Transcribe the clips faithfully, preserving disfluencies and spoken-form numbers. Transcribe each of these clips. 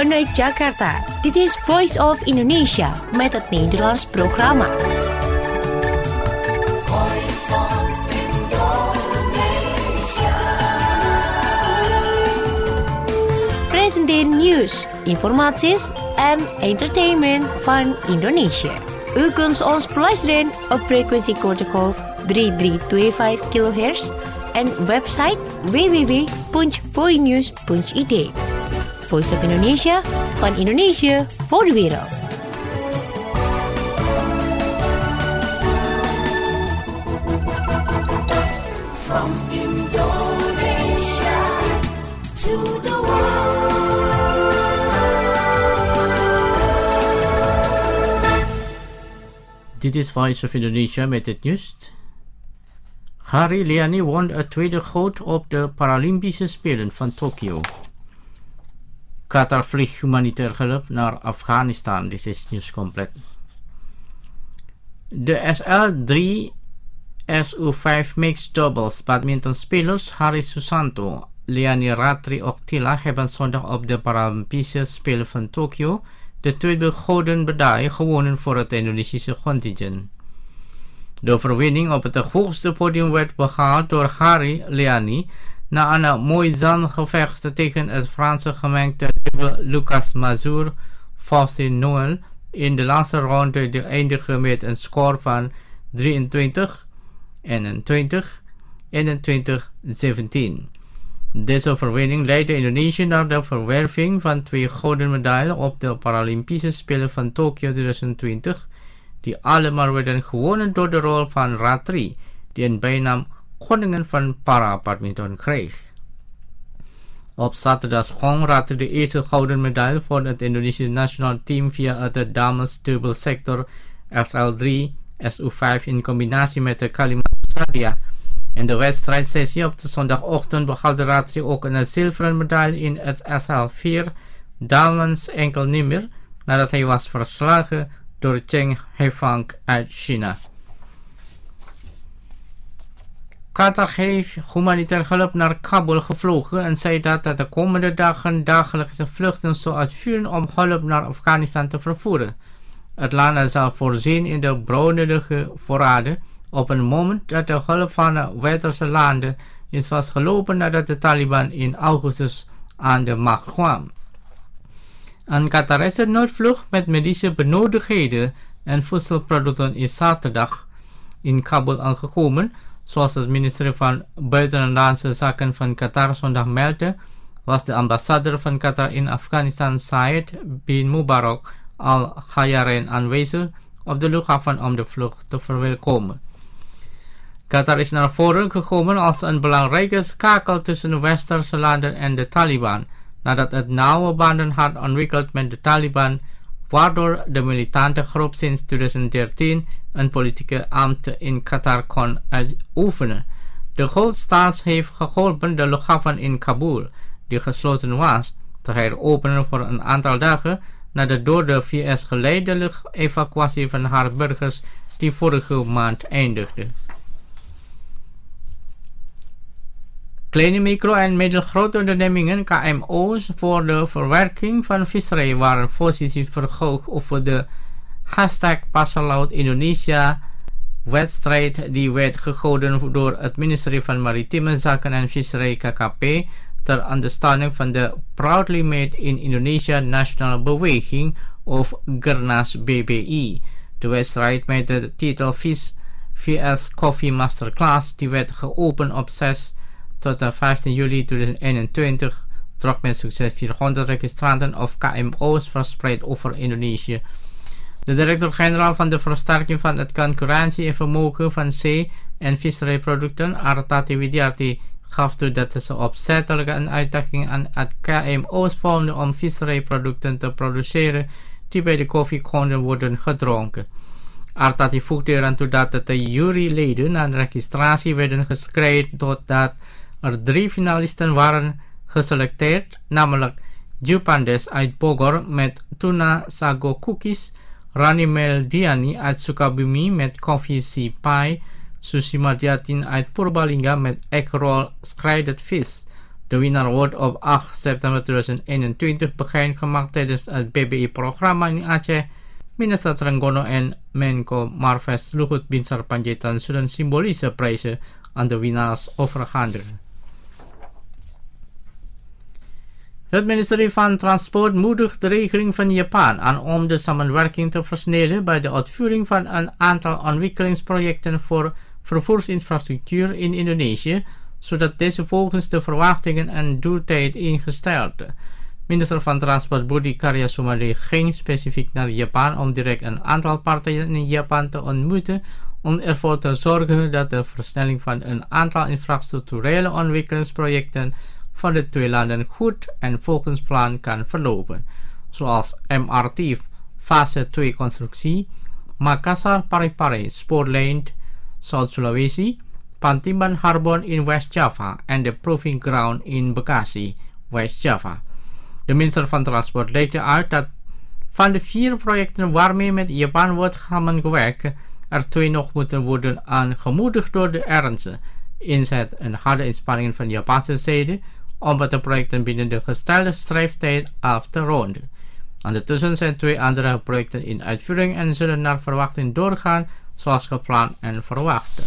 Vanuit Jakarta, dit is Voice of Indonesia met het Nederlands programma. Presenteer nieuws, informaties en entertainment van Indonesia. U kunt ons beluisteren op frequentie kortgolf drie drie twee vijf kilohertz en website w w w punt voinews punt i d. Voice of Indonesia, van Indonesië voor de wereld. From Indonesia to the world. Dit is Voice of Indonesia met het nieuws. Hari Liani won het tweede goud op de Paralympische Spelen van Tokio. Qatar vliegt humanitair hulp naar Afghanistan. Dit is nieuws compleet. De S L drie S U vijf Mixed Doubles badmintonspelers Hari Susanto, Liani Ratri Oktila hebben zondag op de Paralympische Spelen van Tokio de tweede gouden medaille gewonnen voor het Indonesische contingent. De overwinning op het hoogste podium werd behaald door Hari Liani na een moeizaam gevecht tegen het Franse gemengde dubbel Lucas Mazur Faustin Noël in de laatste ronde die eindigde met een score van drieëntwintig eenentwintig eenentwintig zeventien. Deze overwinning leidde Indonesië naar de verwerving van twee gouden medailles op de Paralympische Spelen van Tokio tweeduizend twintig, die allemaal werden gewonnen door de rol van Ratri, die een bijnaam koningin van para-badminton kreeg. Op zaterdag won Ratri de eerste gouden medaille voor het Indonesische nationaal team via het damesdubbelsector S L drie S U vijf in combinatie met de Kalimantan Sadia. In de wedstrijdsessie op de zondagochtend behaalde Ratri ook een zilveren medaille in het S L vier dames enkelnummer nadat hij was verslagen door Cheng Haifang uit China. Qatar heeft humanitair hulp naar Kabul gevlogen en zei dat het de komende dagen dagelijkse vluchten zal uitvoeren om hulp naar Afghanistan te vervoeren. Het land zal voorzien in de broodnodige voorraden op een moment dat de hulp van de westerse landen is vastgelopen nadat de Taliban in augustus aan de macht kwam. Een Qatarese noodvlucht met medische benodigdheden en voedselproducten is zaterdag in Kabul aangekomen. Zoals het ministerie van Buitenlandse Zaken van Qatar zondag meldde, was de ambassadeur van Qatar in Afghanistan Said bin Mubarak al jaren aanwezig op de luchthaven om de vlucht te verwelkomen. Qatar is naar voren gekomen als een belangrijke schakel tussen de westerse landen en de Taliban, nadat het nauwe banden had ontwikkeld met de Taliban, waardoor de militante groep sinds tweeduizend dertien een politieke ambt in Qatar kon uitoefenen. De Golfstaat heeft geholpen de luchthaven in Kabul, die gesloten was, te heropenen voor een aantal dagen na de door de V S geleide luchtevacuatie van haar burgers die vorige maand eindigde. Kleine, micro- en middelgrote ondernemingen, K M O's, voor de verwerking van visserij waren positief verhoogd over de hashtag Pasalaut Indonesia wedstrijd die werd gehouden door het ministerie van Maritieme Zaken en Visserij K K P ter ondersteuning van de Proudly Made in Indonesia Nationale Beweging of Gernas B B I. De wedstrijd met de titel Vis V S Coffee Masterclass die werd geopend op zes tot vijftien juli tweeduizend eenentwintig trok met succes vierhonderd registranten of K M O's verspreid over Indonesië. De directeur-generaal van de versterking van het concurrentie en vermogen van zee- en visserijproducten, Artati Widyarti, gaf toe dat ze opzettelijk een uitdaging aan het K M O's vonden om visserijproducten te produceren die bij de koffie konden worden gedronken. Artati voegde eraan toe dat de juryleden aan registratie werden geschreven totdat er drie finalisten waren geselecteerd, namelijk Jupandes uit Bogor met Tuna Sago Cookies, Rani Meldiani uit Sukabumi met Coffee Sea Pie, Susi Mardiatin uit Purbalingga met Egg Roll Shredded Fish, De winnaar wordt op acht september tweeduizend eenentwintig bekendgemaakt tijdens het B B I-programma in Aceh. Minister Trenggono en Menko Marves Luhut Binsar Panjaitan zullen symbolische prijzen aan de winnaars overhandigen. Het ministerie van Transport moedigt de regering van Japan aan om de samenwerking te versnellen bij de uitvoering van een aantal ontwikkelingsprojecten voor vervoersinfrastructuur in Indonesië, zodat deze volgens de verwachtingen en doeltijd ingesteld. Minister van Transport Budi Karya Sumadi ging specifiek naar Japan om direct een aantal partijen in Japan te ontmoeten om ervoor te zorgen dat de versnelling van een aantal infrastructurele ontwikkelingsprojecten van de twee landen goed en volgens plan kan verlopen, zoals M R T fase twee constructie, Makassar Parepare spoorlijn Zuid-Sulawesi, Pantimban Harbor in West Java en de Proving Ground in Bekasi, West Java. De minister van Transport legde uit dat van de vier projecten waarmee met Japan wordt samengewerkt, er twee nog moeten worden aangemoedigd door de ernst, inzet en harde inspanningen van de Japanse zijde om de projecten binnen de gestelde schrijftijd af te ronden. Ondertussen zijn twee andere projecten in uitvoering en zullen naar verwachting doorgaan zoals gepland en verwacht.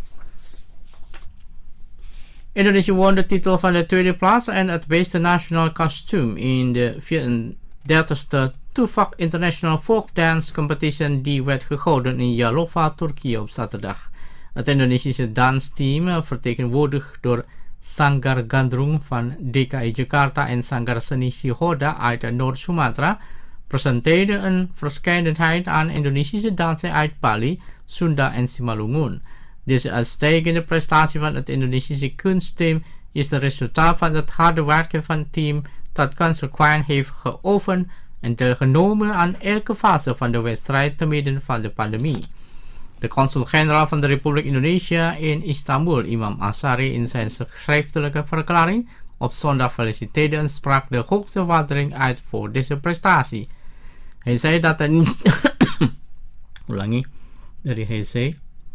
Indonesië won de titel van de tweede plaats en het beste nationaal kostuum in de vierendertigste Tufak International Folk Dance Competition die werd gehouden in Yalova, Turkije op zaterdag. Het Indonesische dansteam, vertegenwoordigd door Sanggar Gandrung van D K I Jakarta en Sanggar Seni Sihoda uit Noord-Sumatra, presenteerde een verscheidenheid aan Indonesische dansen uit Bali, Sunda en Simalungun. Deze uitstekende prestatie van het Indonesische kunstteam is het resultaat van het harde werken van het team dat consequent heeft geoefend en deelgenomen aan elke fase van de wedstrijd te midden van de pandemie. De consul-generaal van de Republiek Indonesië in Istanbul, Imam Ansari, in zijn schriftelijke verklaring op zondag feliciteerde en sprak de hoogste waardering uit voor deze prestatie. Hij zei dat het niet ulangi dari hij zei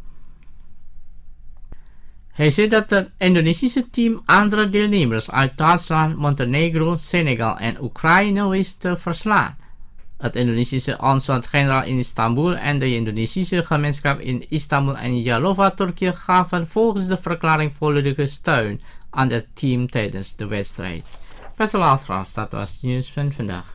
Hij zei dat het Indonesische team andere deelnemers uit Duitsland, Montenegro, Senegal en Oekraïne wist te verslaan. Het Indonesische consul-generaal in Istanbul en de Indonesische gemeenschap in Istanbul en Yalova, Turkije gaven volgens de verklaring volledige steun aan het team tijdens de wedstrijd. Beste luisteraars, dat was het nieuws van vandaag.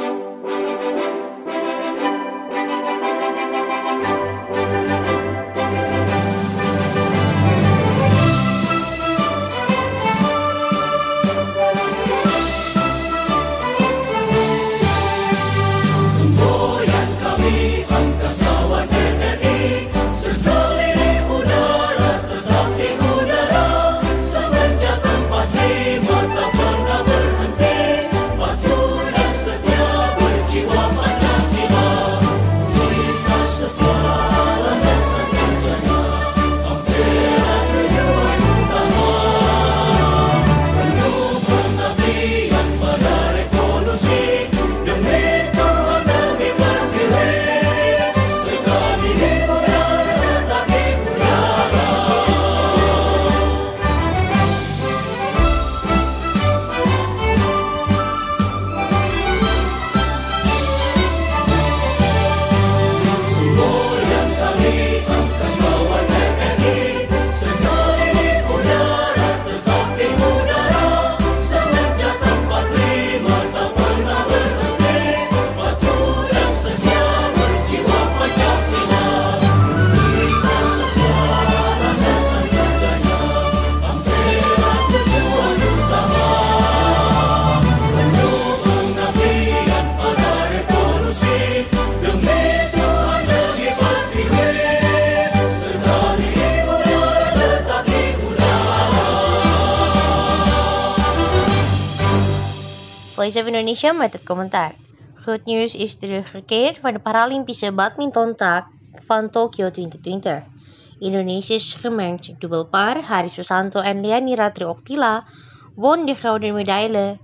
Voice of Indonesia met het commentaar. Goed nieuws is teruggekeerd van de Paralympische badmintontak van Tokyo twintig twintig. Indonesisch gemengd dubbelpaar Hari Susanto en Liani Ratri Oktila won de gouden medaille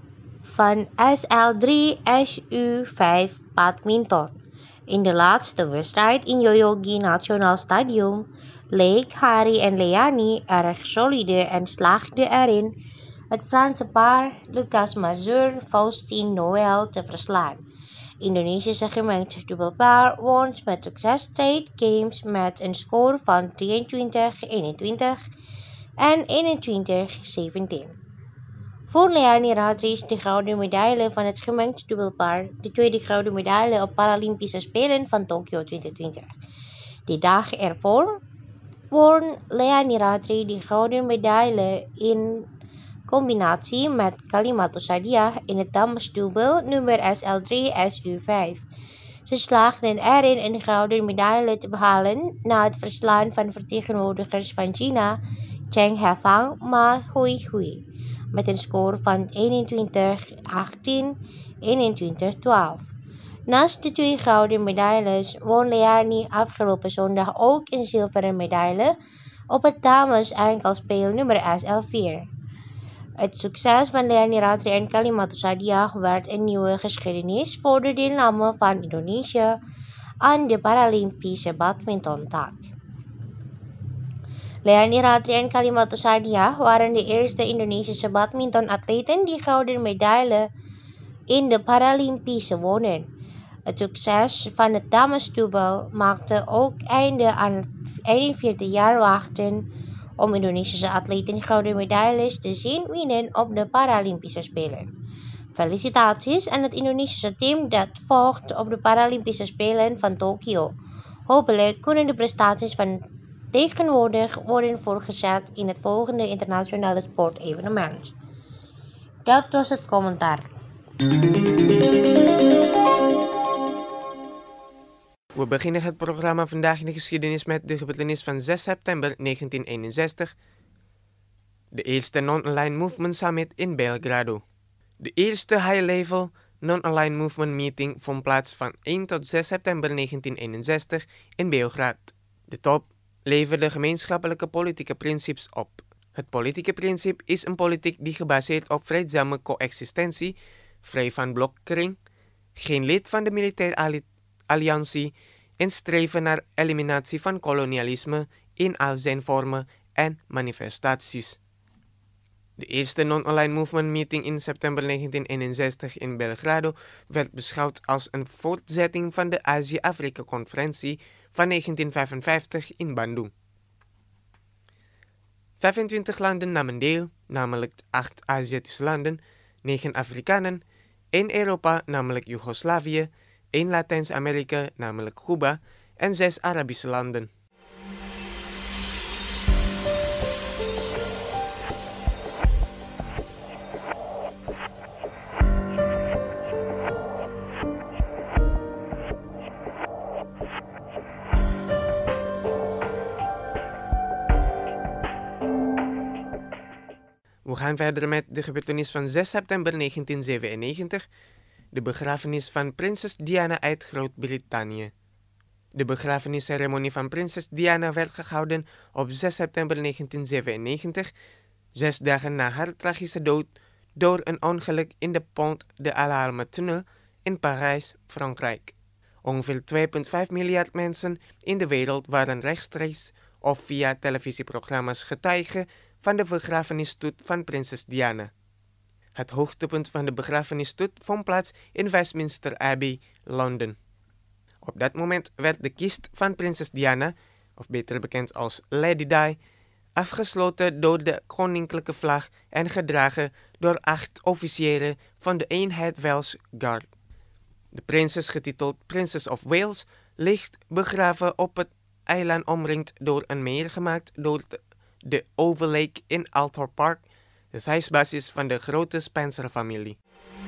van S L drie S U vijf badminton. In de laatste wedstrijd in Yoyogi Nationaal Stadium leek Hari en Liani erg solide en slaagden erin het Franse paar Lucas Mazur Faustine Noël te verslaan. Indonesische gemengd dubbelpaar won met succes straight games met een score van drieëntwintig eenentwintig en eenentwintig zeventien. Voor Leani Ratri is de gouden medaille van het gemengd dubbelpaar de tweede gouden medaille op Paralympische Spelen van Tokio twintig twintig. De dag ervoor won Leani Ratri de gouden medaille in combinatie met Kalimatou Sadia in het damesdubbel nummer S L drie S U vijf. Ze slaagden erin een gouden medaille te behalen na het verslaan van vertegenwoordigers van China, Cheng Hefang Ma Hui Hui, met een score van eenentwintig achttien, eenentwintig twaalf. Naast de twee gouden medailles won Leani afgelopen zondag ook een zilveren medaille op het dames enkelspeel nummer S L vier. Het succes van Leani Ratri en Kalimatou Sadia werd een nieuwe geschiedenis voor de deelname van Indonesië aan de Paralympische badmintontak. Leani Ratri en Kalimatou Sadia waren de eerste Indonesische badmintonatleten die gouden medaille in de Paralympische wonnen. Het succes van het damesdubbel maakte ook einde aan eenenveertig jaar wachten om Indonesische atleten gouden medailles te zien winnen op de Paralympische Spelen. Felicitaties aan het Indonesische team dat volgt op de Paralympische Spelen van Tokio. Hopelijk kunnen de prestaties van tegenwoordig worden voortgezet in het volgende internationale sportevenement. Dat was het commentaar. We beginnen het programma Vandaag in de Geschiedenis met de gebeurtenis van zes september negentien eenenzestig, de eerste Non-Aligned Movement Summit in Belgrado. De eerste high-level Non-Aligned Movement Meeting vond plaats van één tot zes september negentien eenenzestig in Beograd. De top leverde gemeenschappelijke politieke principes op. Het politieke principe is een politiek die gebaseerd op vreedzame coexistentie, vrij van blokkering, geen lid van de militaire alliantie en streven naar eliminatie van kolonialisme in al zijn vormen en manifestaties. De eerste Non-Aligned Movement Meeting in september negentien eenenzestig in Belgrado werd beschouwd als een voortzetting van de Azië-Afrika-conferentie van negentien vijfenvijftig in Bandung. vijfentwintig landen namen deel, namelijk acht Aziatische landen, negen Afrikanen, één Europa, namelijk Joegoslavië, één Latijns-Amerika, namelijk Cuba, en zes Arabische landen. We gaan verder met de gebeurtenis van zes september negentien zevenennegentig, de begrafenis van prinses Diana uit Groot-Brittannië. De begrafenisceremonie van prinses Diana werd gehouden op zes september negentien zevenennegentig, zes dagen na haar tragische dood door een ongeluk in de Pont de l'Alma-tunnel in Parijs, Frankrijk. Ongeveer twee komma vijf miljard mensen in de wereld waren rechtstreeks of via televisieprogramma's getuige van de begrafenisstoet van prinses Diana. Het hoogtepunt van de begrafenisstoet vond plaats in Westminster Abbey, Londen. Op dat moment werd de kist van prinses Diana, of beter bekend als Lady Di, afgesloten door de koninklijke vlag en gedragen door acht officieren van de eenheid Welsh Guard. De prinses, getiteld Princess of Wales, ligt begraven op het eiland omringd door een meer gemaakt door de Oval Lake in Althorp Park, de thuisbasis van de grote Spencer-familie.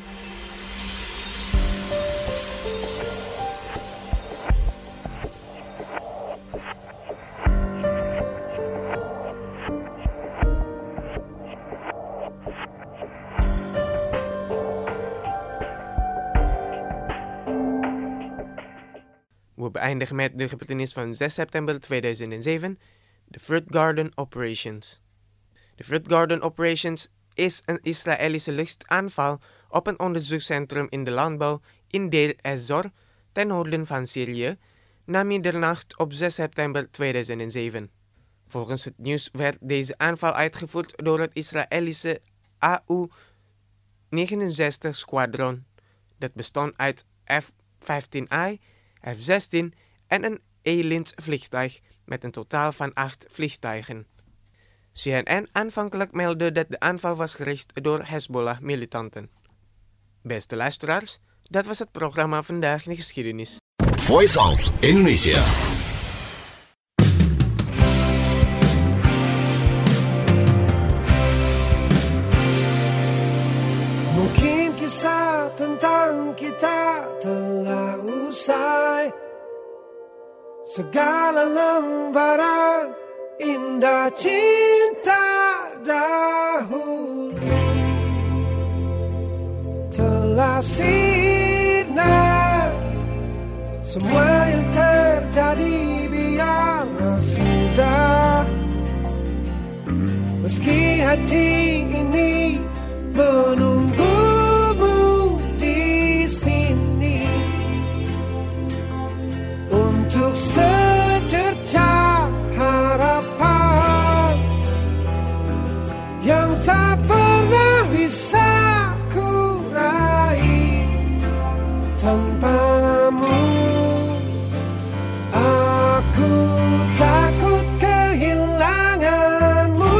We beëindigen met de gebeurtenis van zes september tweeduizend zeven, de Fruit Garden Operations. De Fruit Garden Operations is een Israëlische luchtaanval op een onderzoekscentrum in de landbouw in Deir ez-Zor, ten noorden van Syrië, na middernacht op zes september tweeduizend zeven. Volgens het nieuws werd deze aanval uitgevoerd door het Israëlische A U negenenzestig Squadron. Dat bestond uit F vijftien I, F zestien en een A-Lint vliegtuig met een totaal van acht vliegtuigen. C N N aanvankelijk meldde dat de aanval was gericht door Hezbollah-militanten. Beste luisteraars, dat was het programma Vandaag in de Geschiedenis. Voice of Indonesia. Mungkin kisah tentang kita telah usai, segala lembaran indah cinta dahulu telah sirna. Semua yang terjadi biarlah sudah, meski hati ini menunggumu di sini untuk secerca harapan yang tak pernah bisa ku raih tanpamu. Aku takut kehilanganmu,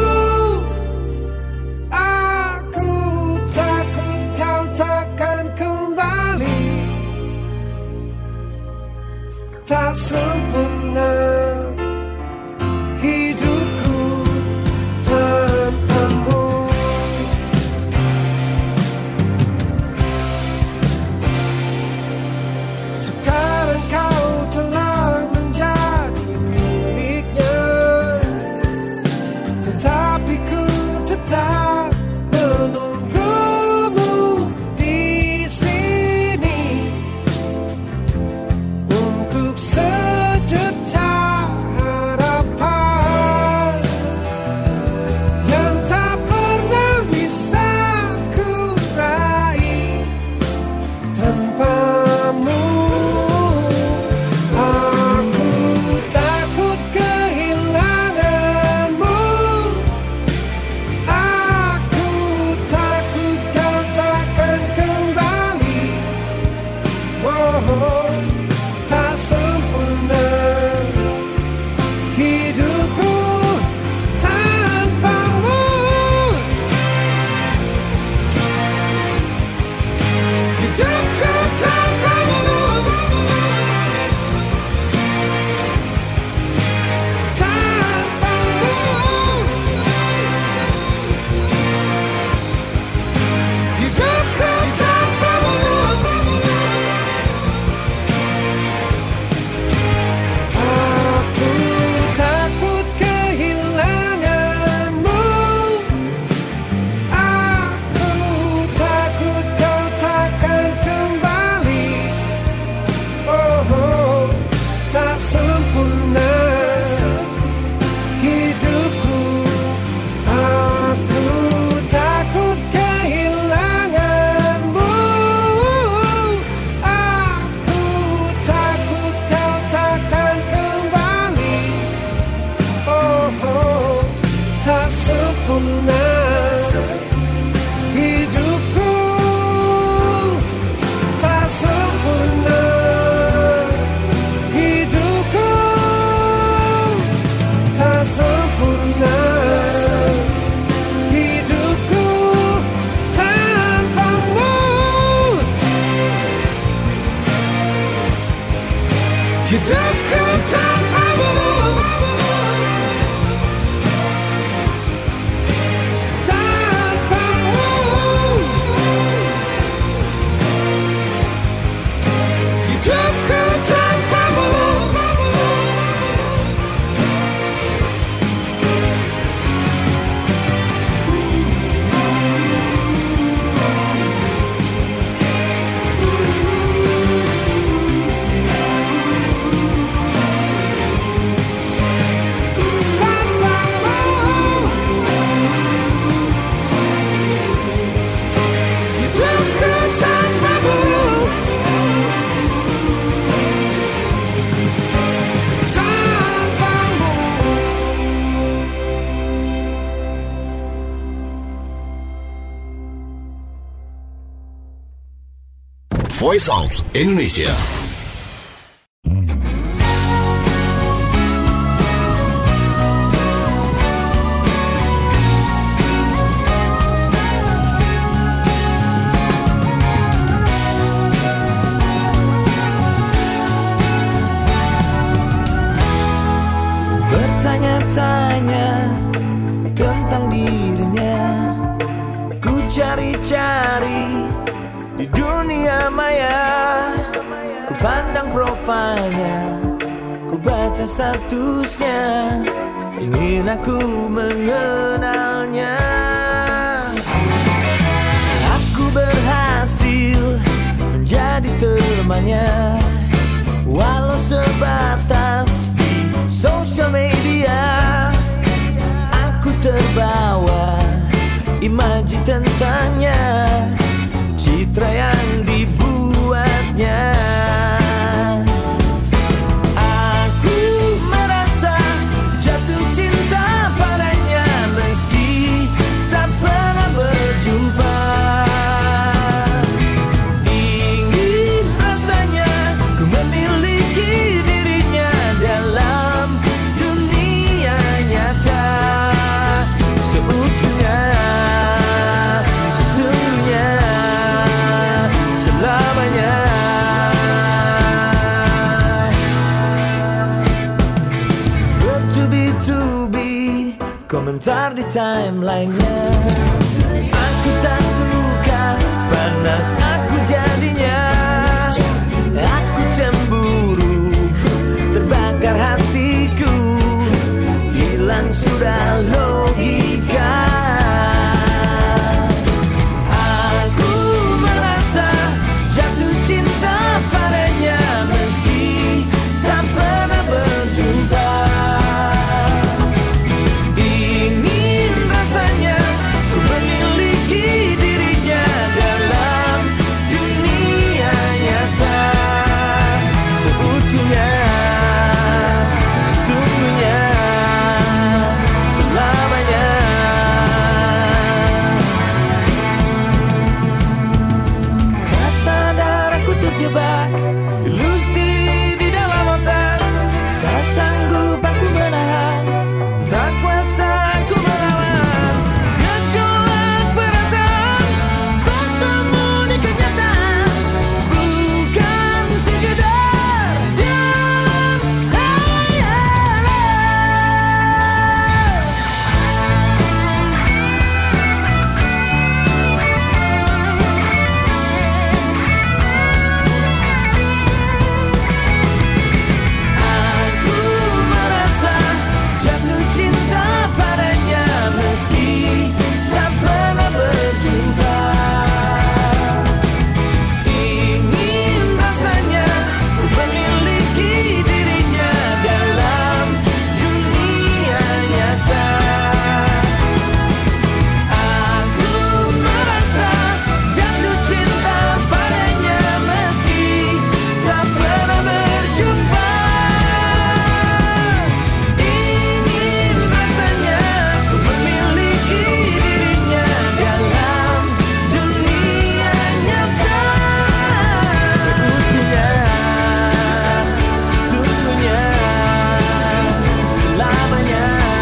aku takut kau takkan kembali. Tak sempurna hidupku tanpamu. Sekarang kau telah menjadi miliknya, tetapi ku tetap menunggumu di sini untuk secerca harapan yang tak pernah bisa ku raih tanpamu. Aku takut kehilanganmu, aku takut kau takkan kembali. Oh, tak sempurna hidupku tanpamu. Hidupku tanpamu, tanpamu. Hidupku tanpamu. Aku takut kehilanganmu, aku takut kau takkan kembali. Oh, tak sempurna hidupku. Aku takut kehilanganmu, aku takut kau takkan kembali. Oh, tak sempurna hidupku, tak sempurna hidupku, tak sempurna hidupku tanpamu. Hidupku tanpamu, tanpamu. Hidupku tanpamu. Voice of Indonesia. Bertanya-tanya tentang dirinya, ku cari-cari di dunia maya. Ku pandang profilnya, ku baca statusnya, ingin aku mengenalnya. Aku berhasil menjadi temannya, walau sebatas di sosial media. Aku terbawa imaji tentangnya, citra yang dibuatnya. Aku merasa jatuh cinta padanya meski tak pernah berjumpa. Ingin rasanya ku memiliki dirinya dalam dunia nyata seutuhnya, sesungguhnya, selamanya. Bertubi-tubi komentar di timeline-nya. Aku tak suka, panas aku jadinya. Aku cemburu, terbakar hatiku, hilang sudah logika. Aku merasa jatuh cinta padanya meski tak pernah berjumpa. Ingin rasanya ku memiliki dirinya dalam dunia nyata seutuhnya, sesungguhnya, selamanya. Tak sadar aku terjebak ilusi di dalam otak, tak sanggup aku menahan, tak kuasa aku melawan gejolak perasaan bertemu di kenyataan, bukan sekedar dalam hayalan. Aku merasa jatuh cinta padanya meski tak pernah berjumpa. Ingin rasanya ku memiliki dirinya dalam dunia nyata. Aku merasa jatuh cinta padanya meski tak pernah berjumpa. Ingin rasanya ku memiliki dirinya dalam dunia nyata seutuhnya, sesungguhnya, selamanya.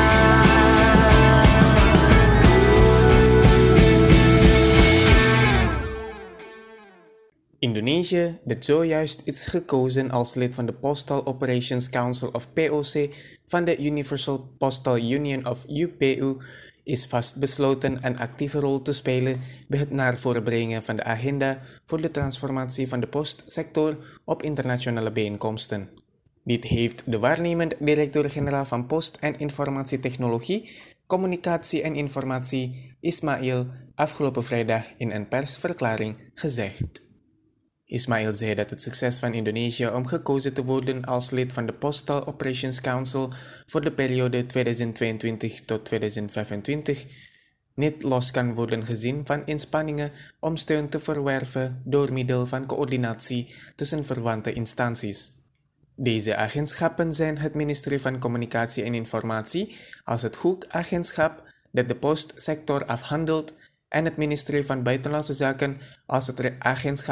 Indonesië, dat zojuist is gekozen als lid van de Postal Operations Council of P O C van de Universal Postal Union of U P U, is vastbesloten een actieve rol te spelen bij het naar voren brengen van de agenda voor de transformatie van de postsector op internationale bijeenkomsten. Dit heeft de waarnemend directeur-generaal van Post- en Informatietechnologie, Communicatie en Informatie, Ismail, afgelopen vrijdag in een persverklaring gezegd. Ismail zei dat het succes van Indonesië om gekozen te worden als lid van de Postal Operations Council voor de periode tweeduizend tweeëntwintig tot tweeduizend vijfentwintig niet los kan worden gezien van inspanningen om steun te verwerven door middel van coördinatie tussen verwante instanties. Deze agentschappen zijn het ministerie van Communicatie en Informatie als het hoekagentschap dat de postsector afhandelt en het ministerie van Buitenlandse Zaken als het agentschap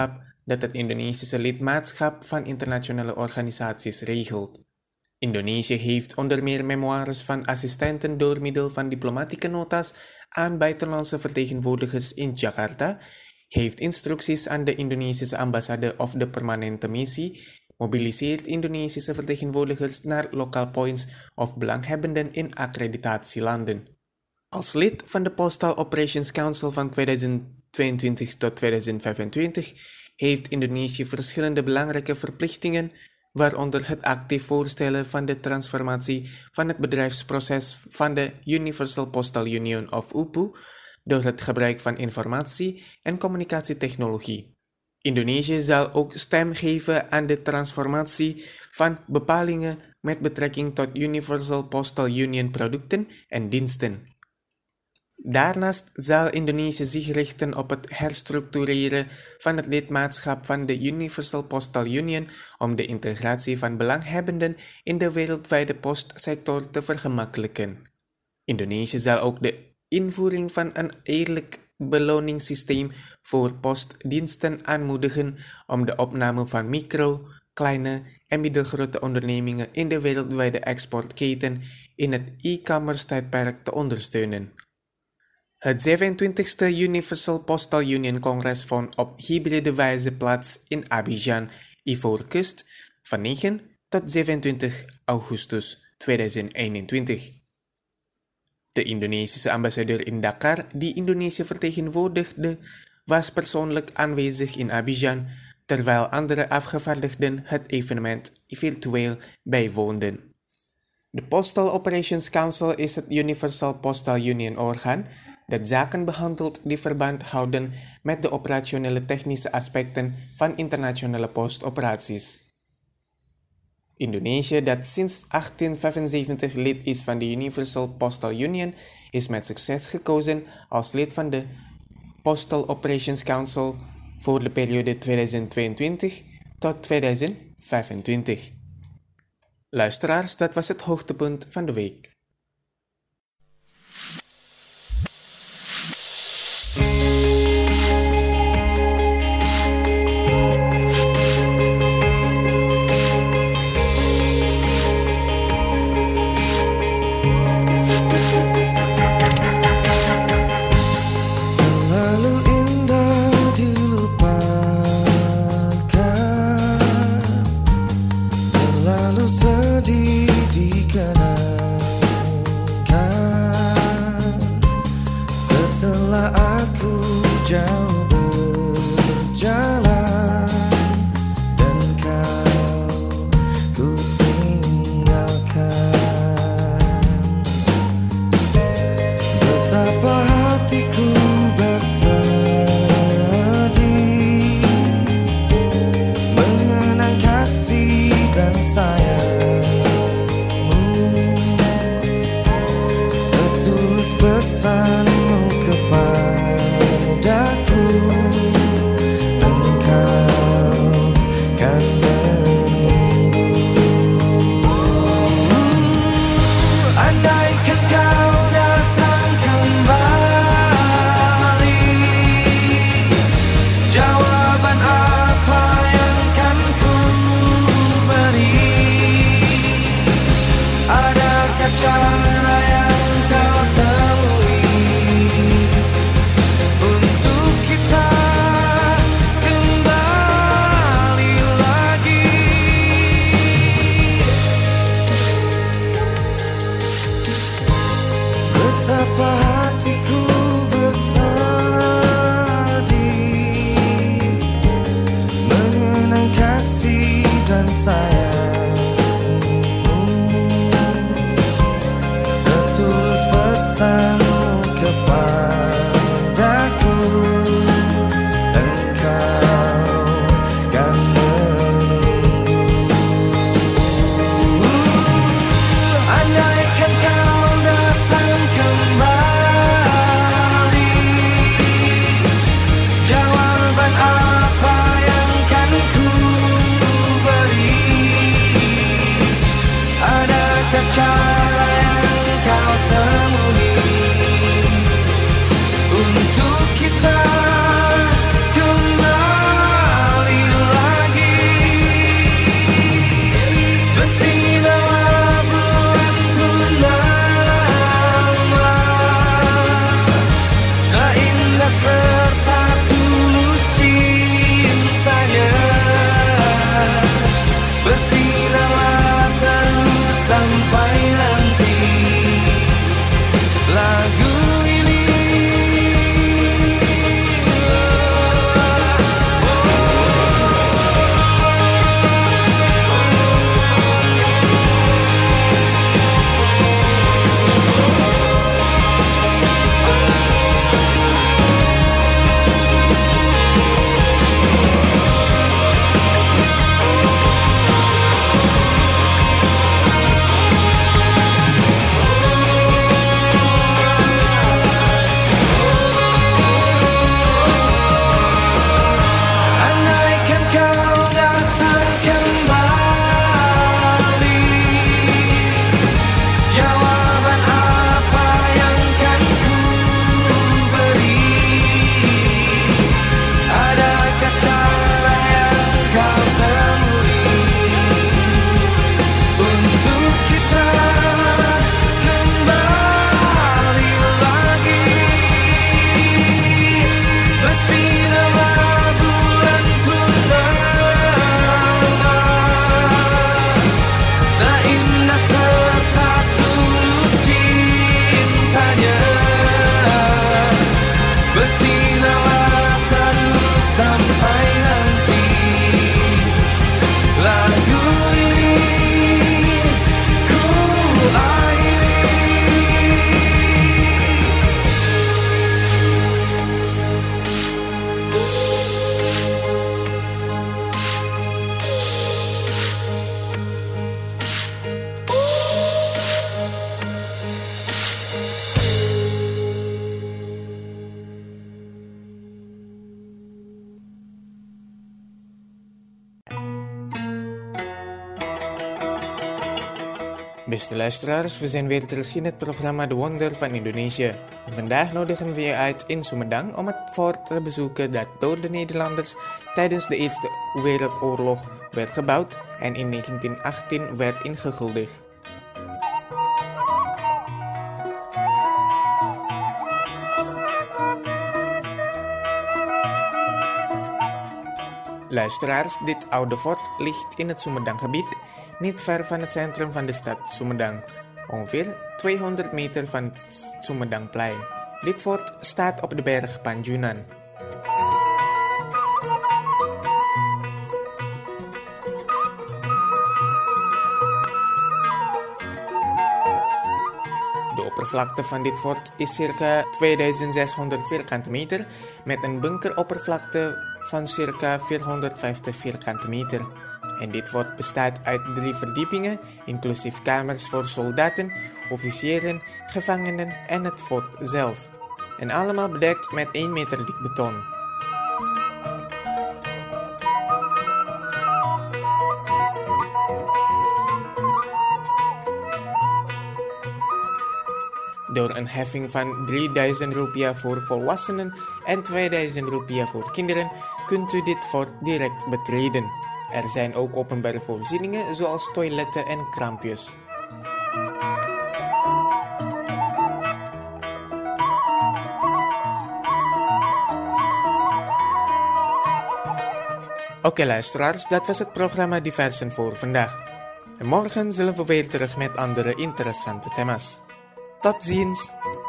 dat het Indonesische lidmaatschap van internationale organisaties regelt. Indonesië heeft onder meer memoires van assistenten door middel van diplomatieke nota's aan buitenlandse vertegenwoordigers in Jakarta, heeft instructies aan de Indonesische ambassade of de permanente missie, mobiliseert Indonesische vertegenwoordigers naar local points of belanghebbenden in accreditatielanden. Als lid van de Postal Operations Council van tweeduizend tweeëntwintig tot tweeduizend vijfentwintig heeft Indonesië verschillende belangrijke verplichtingen, waaronder het actief voorstellen van de transformatie van het bedrijfsproces van de Universal Postal Union of U P U door het gebruik van informatie- en communicatietechnologie. Indonesië zal ook stem geven aan de transformatie van bepalingen met betrekking tot Universal Postal Union producten en diensten. Daarnaast zal Indonesië zich richten op het herstructureren van het lidmaatschap van de Universal Postal Union om de integratie van belanghebbenden in de wereldwijde postsector te vergemakkelijken. Indonesië zal ook de invoering van een eerlijk beloningssysteem voor postdiensten aanmoedigen om de opname van micro, kleine en middelgrote ondernemingen in de wereldwijde exportketen in het e-commerce tijdperk te ondersteunen. Het zevenentwintigste Universal Postal Union Congres vond op hybride wijze plaats in Abidjan, Ivoorkust, van negen tot zevenentwintig augustus tweeduizend eenentwintig. De Indonesische ambassadeur in Dakar, die Indonesië vertegenwoordigde, was persoonlijk aanwezig in Abidjan, terwijl andere afgevaardigden het evenement virtueel bijwoonden. De Postal Operations Council is het Universal Postal Union orgaan dat zaken behandelt die verband houden met de operationele technische aspecten van internationale postoperaties. Indonesië, dat sinds achttien vijfenzeventig lid is van de Universal Postal Union, is met succes gekozen als lid van de Postal Operations Council voor de periode tweeduizend tweeëntwintig tot tweeduizend vijfentwintig. Luisteraars, dat was het hoogtepunt van de week. Terlalu indah dilupakan, terlalu sedih dikenangkan. Setelah aku jauh berjalan dan kau ku tinggalkan, betapa hatiku bersedih mengenang kasih dan sayangmu, setulus pesanmu kepadaku. Beste luisteraars, we zijn weer terug in het programma De Wonder van Indonesië. Vandaag nodigen we je uit in Sumedang om het fort te bezoeken dat door de Nederlanders tijdens de Eerste Wereldoorlog werd gebouwd en in negentien achttien werd ingehuldigd. Luisteraars, dit oude fort ligt in het Sumedanggebied, niet ver van het centrum van de stad Sumedang, ongeveer tweehonderd meter van het Sumedangplein. Dit fort staat op de berg Panjunan. De oppervlakte van dit fort is circa tweeduizend zeshonderd vierkante meter met een bunkeroppervlakte van circa vierhonderdvijftig vierkante meter. En dit fort bestaat uit drie verdiepingen, inclusief kamers voor soldaten, officieren, gevangenen en het fort zelf. En allemaal bedekt met één meter dik beton. Door een heffing van drieduizend rupiah voor volwassenen en tweeduizend rupiah voor kinderen kunt u dit fort direct betreden. Er zijn ook openbare voorzieningen zoals toiletten en kraampjes. Oké okay, luisteraars, dat was het programma Diversen voor vandaag. En morgen zullen we weer terug met andere interessante thema's. Tot ziens!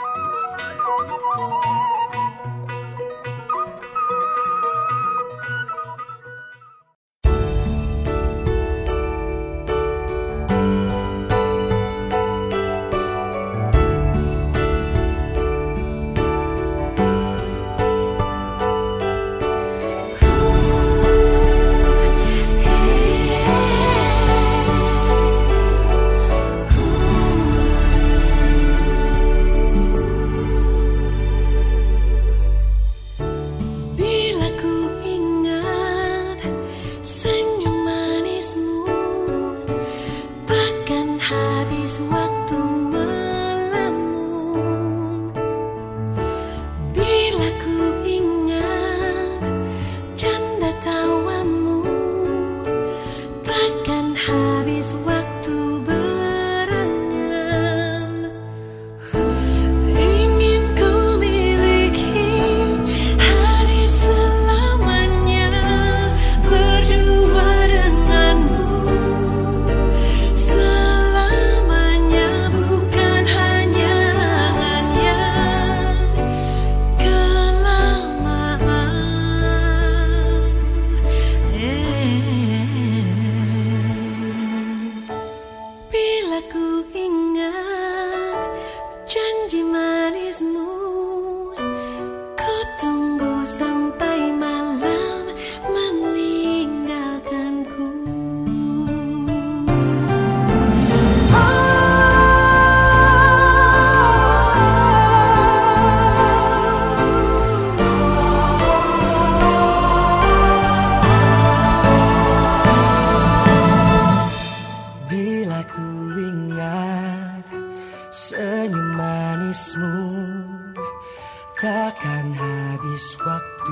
Takkan habis waktu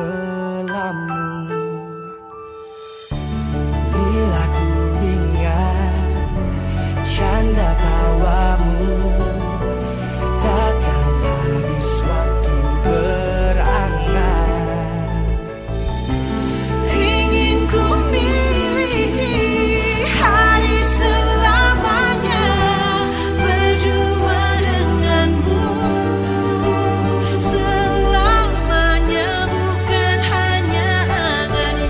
melamun bila ku ingat canda tawamu. Takkan habis waktu berangan. Ingin ku miliki hari selamanya berdua denganmu. Selamanya bukan hanya angan.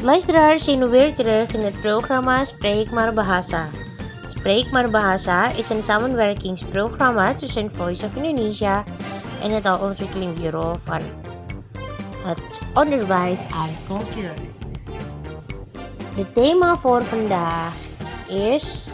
Luisteraars zijn nu weer terug in het programma Spreek maar Bahasa. Spreek maar Bahasa is een samenwerkingsprogramma tussen Voice of Indonesia en het Taalontwikkelingsbureau van het Onderwijs en Cultuur. Het thema voor vandaag is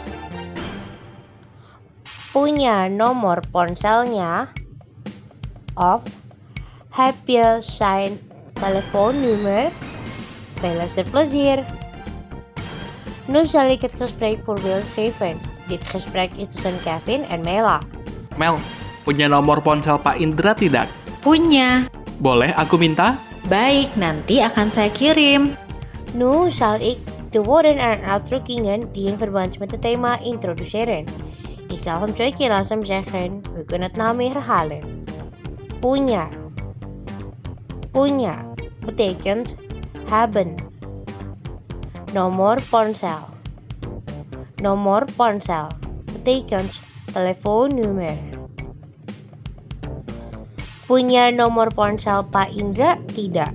punya nomor ponselnya of heb je zijn telefoonnummer. Veel luisterplezier. Nu zal ik het gesprek voorbeeld geven. Dit gesprek is tussen Kevin en Mela. Mel, punya nomor ponsel Pak Indra tidak? Punya. Boleh aku minta? Baik, nanti akan saya kirim. Nu zal ik de woorden en uitdrukkingen die in verband met het thema introduceren. Ik zal hem twee keer langzaam zeggen. U kunt het na me herhalen. Punya. Punya betekent hebben. Nomor ponsel. Nomor ponsel betekent telefoonnummer. Punya nomor ponsel Pak Indra tidak?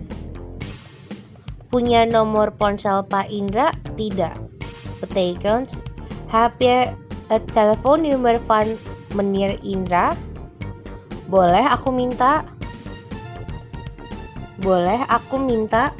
Punya nomor ponsel Pak Indra tidak? Betekent, heb je het telefoonnummer van meneer Indra? Boleh aku minta? Boleh aku minta?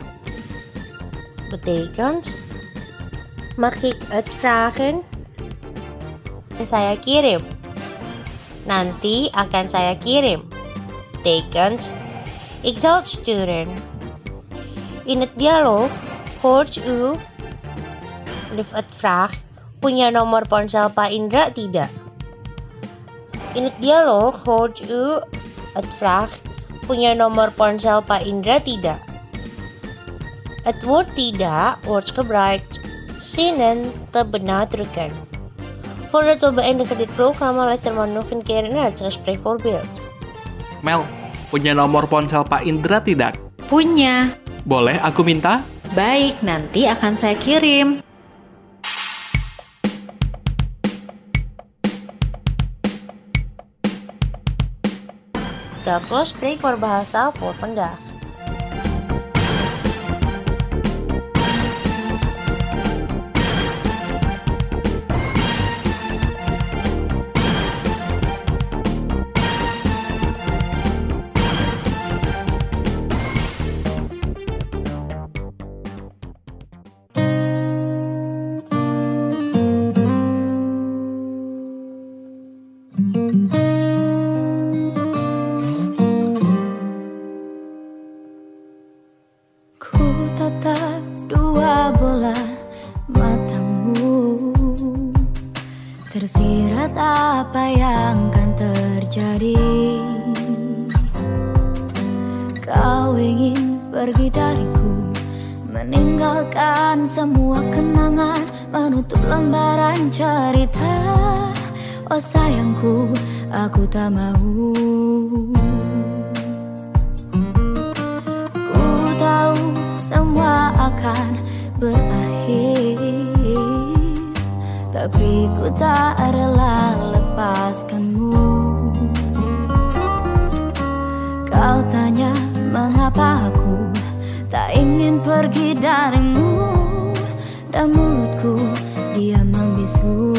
Betekent, mag ik het vragen? Saya kirim. Nanti akan saya kirim. Betekent, ik zal het sturen. In het dialoog hoort u het vraag, punya nomor ponsel Pak Indra tidak? In het dialoog hoort u het vraag, punya nomor ponsel Pak Indra tidak? Het woord tidak wordt gebruikt zinnen te benadrukken. Voordat we beëindigen dit programma, luister maar nog een keer naar het gespreksvoorbeeld. Mel, punya nomor ponsel Pak Indra tidak? Punya. Boleh aku minta? Baik, nanti akan saya kirim. Dat was Spreekbaar Bahasa voor vandaag. Tersirat apa yang kan terjadi. Kau ingin pergi dariku, meninggalkan semua kenangan, menutup lembaran cerita. Oh sayangku, aku tak mau. Ku tahu semua akan berakhir, tapi ku tak rela lepaskanmu. Kau tanya mengapa aku tak ingin pergi darimu, dan mulutku diam membisu.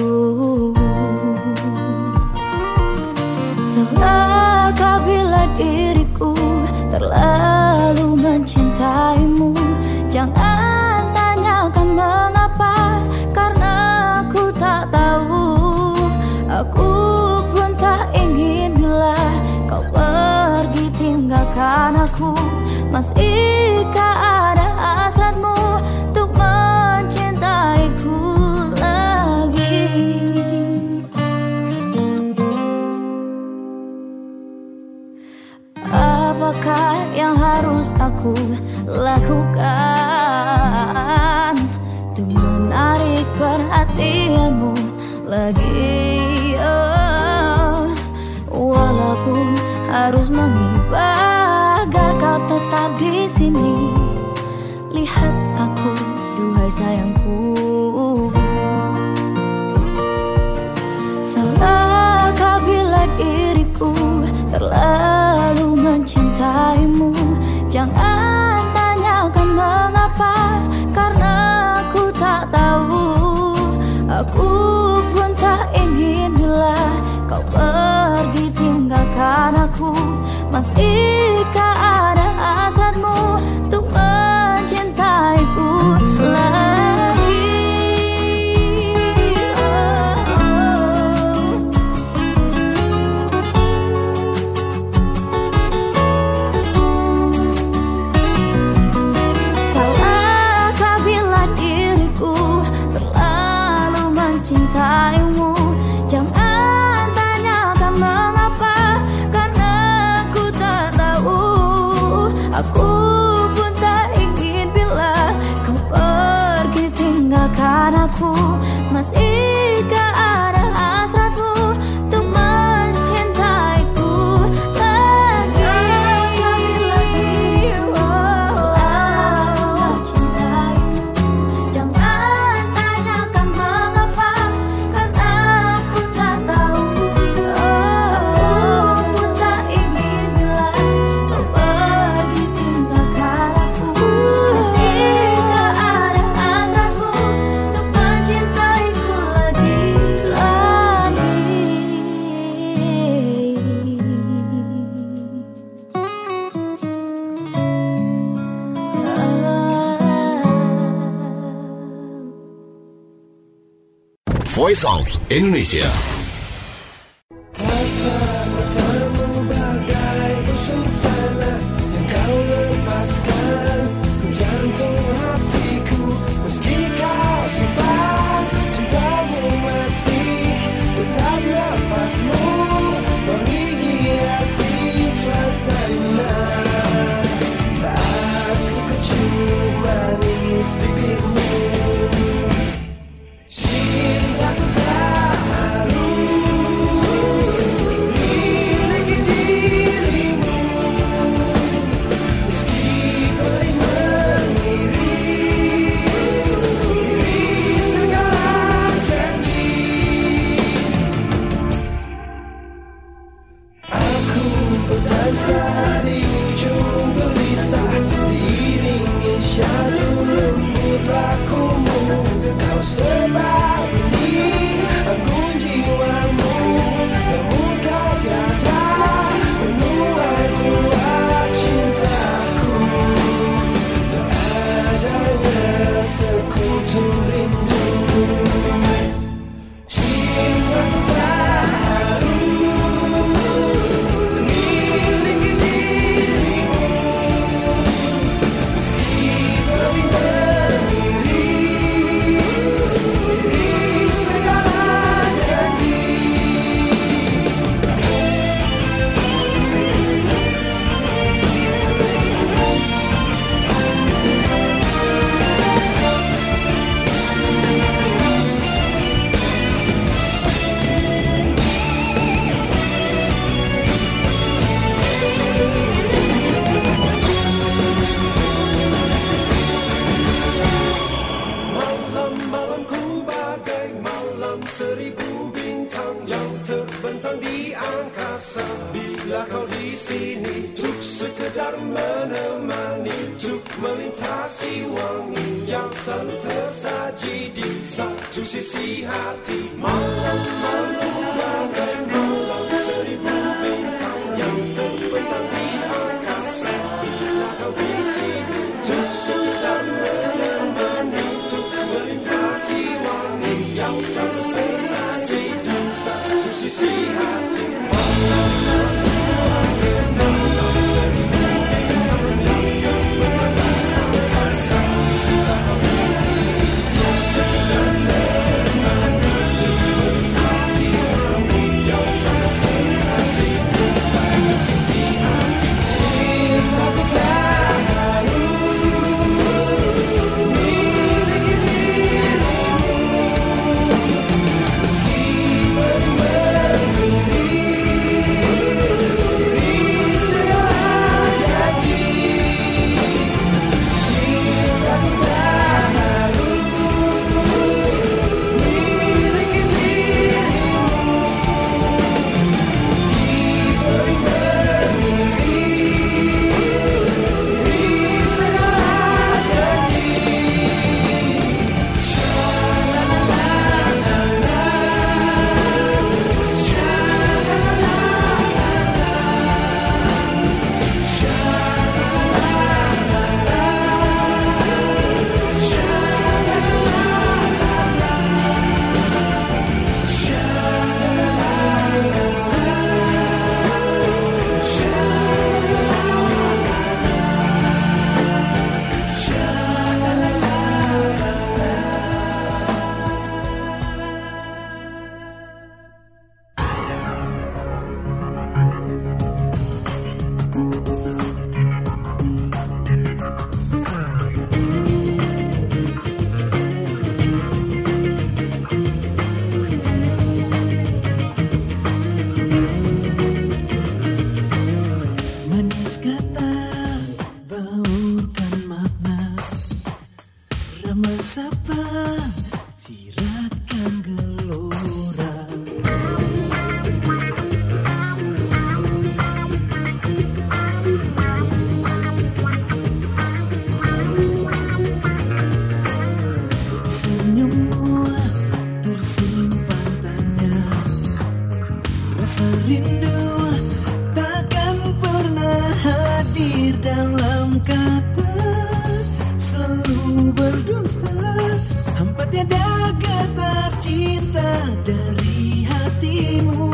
Salahkah bila diriku terlalu mencintaimu? Jangan tanyakan mengapa, karena aku tak tahu. Aku pun tak ingin bila kau pergi tinggalkan aku. Masihkah ada hasratmu untuk mencintaiku lagi? Apakah yang harus aku lakukan untuk menarik perhatianmu lagi? Oh, walaupun harus mengubah agar kau tetap di sini. Lihat aku, duhai sayangku. Salahkah bila diriku terlalu mencintaimu? Jangan tanyakan mengapa, Voice of Indonesia. Hampa tiada getar cinta. dari hatimu.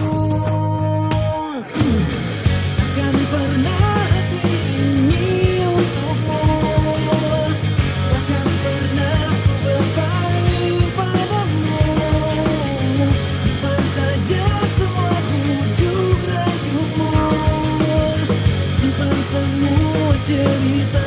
Takkan pernah hati ini untukmu, takkan pernah ku berpaling padamu. Simpan saja semua bujuk rayumu, simpan semua cerita.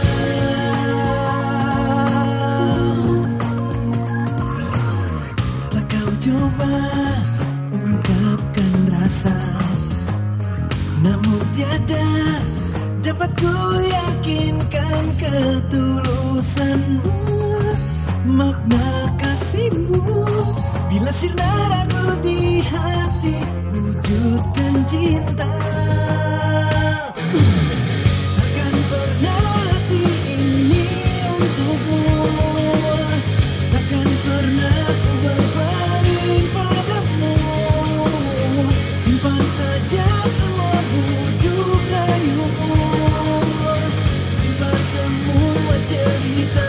Telah kau coba ungkapkan rasa, namun tiada dapat ku yakinkan ketulusanmu, makna kasihmu. Bila sirna ragu di hati, wujudkan cinta. Takkan pernah hati ini untukmu, takkan pernah ku berpaling padamu. Simpan saja semua bujuk rayumu, simpan semua cerita.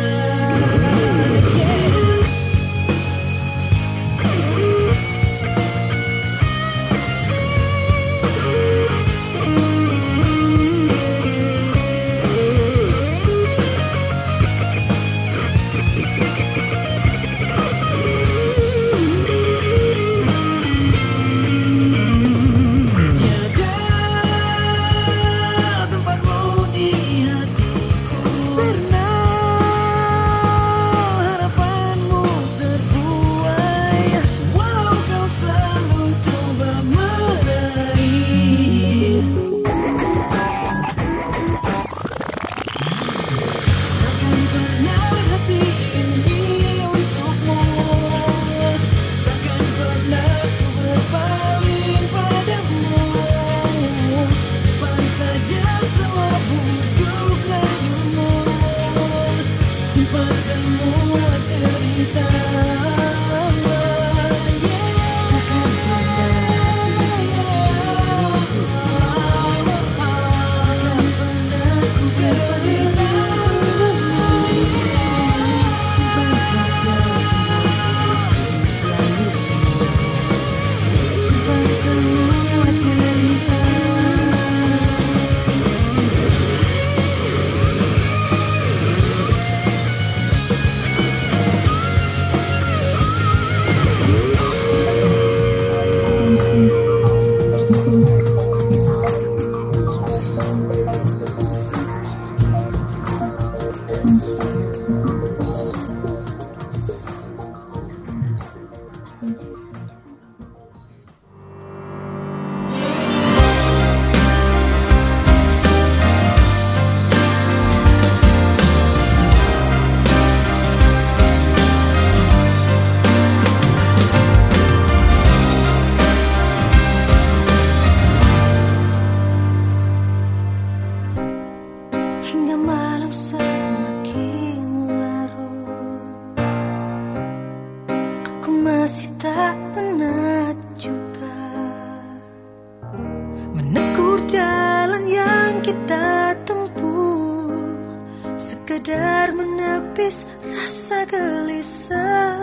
Sekedar menepis rasa gelisah,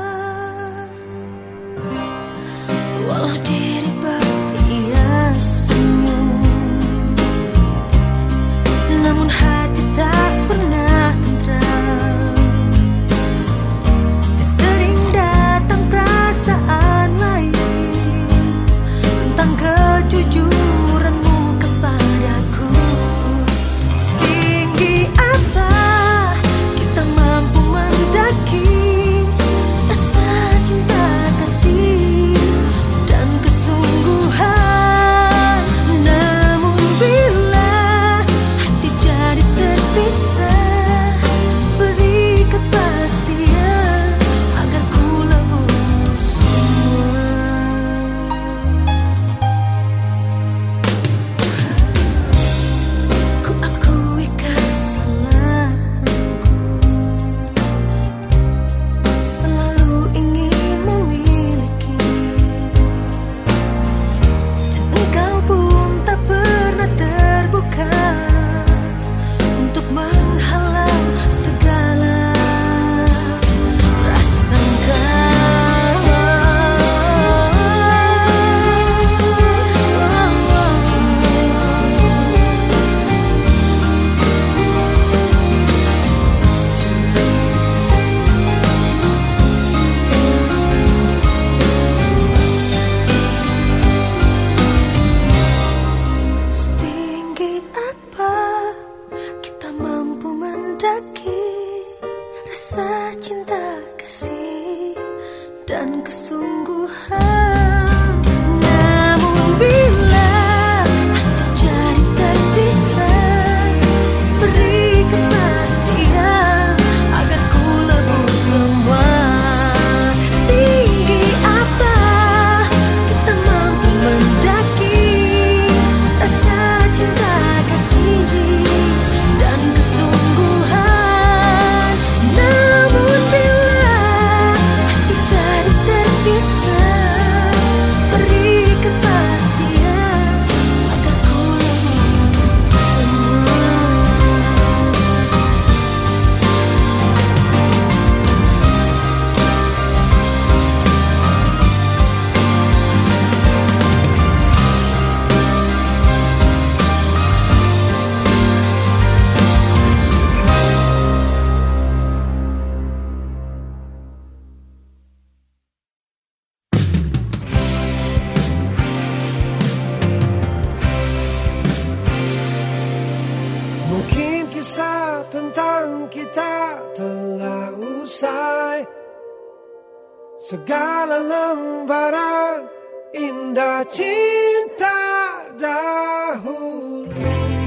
walau diri berhiasmu, namun hati tak pernah tentram. Dan sering datang perasaan lain tentang kejujuranmu kepadaku. Setinggi apa kita mampu mendaki rasa cinta kasih dan kesal. rasa cinta kasih dan kesungguhan. Namun bila hati jadi terpisah, beri kepastian agar ku lebur semua. Setinggi apa kita mampu mendaki rasa cinta kasih dan kesungguhan. Namun bila hati jadi terpisah, beri kepastian agar ku lebur semua. Mungkin kisah tentang kita telah usai, segala lembaran indah cinta dahulu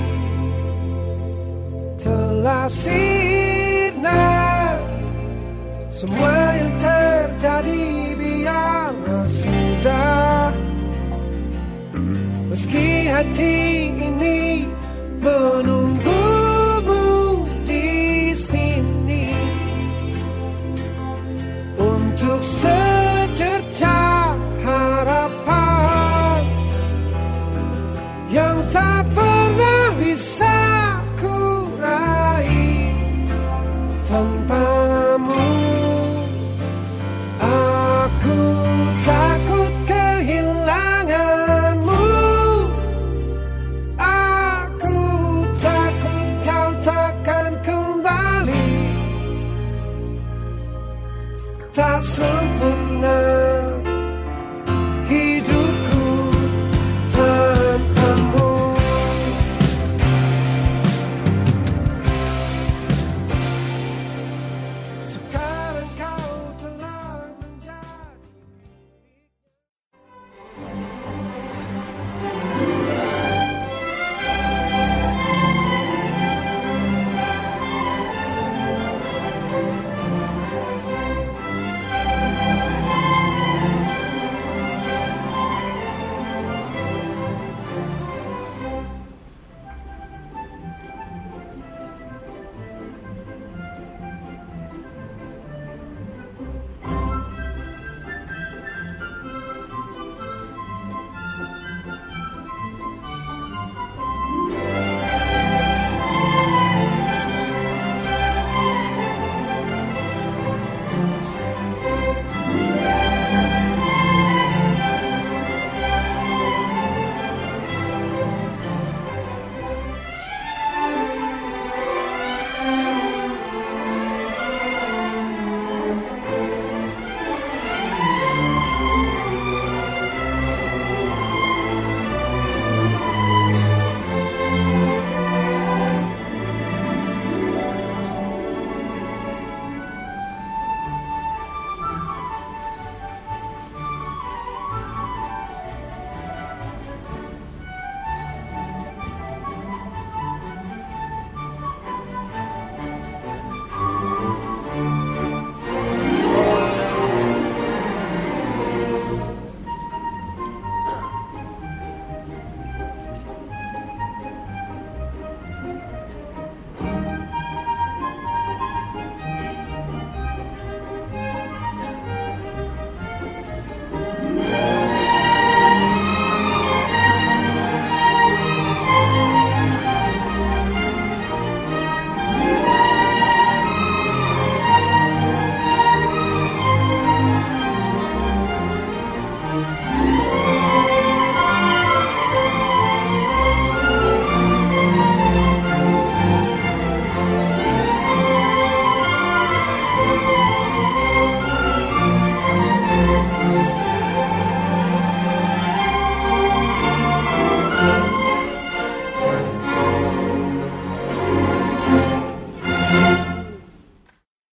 telah sirna. Semua yang terjadi biarlah sudah, meski hati ini menunggumu di sini untuk secerca harapan yang tak pernah bisa ku raih tanpamu. Aku takut kehilanganmu. Aku takut kau takkan kembali. Tak sempurna hidupku tanpamu. Sekarang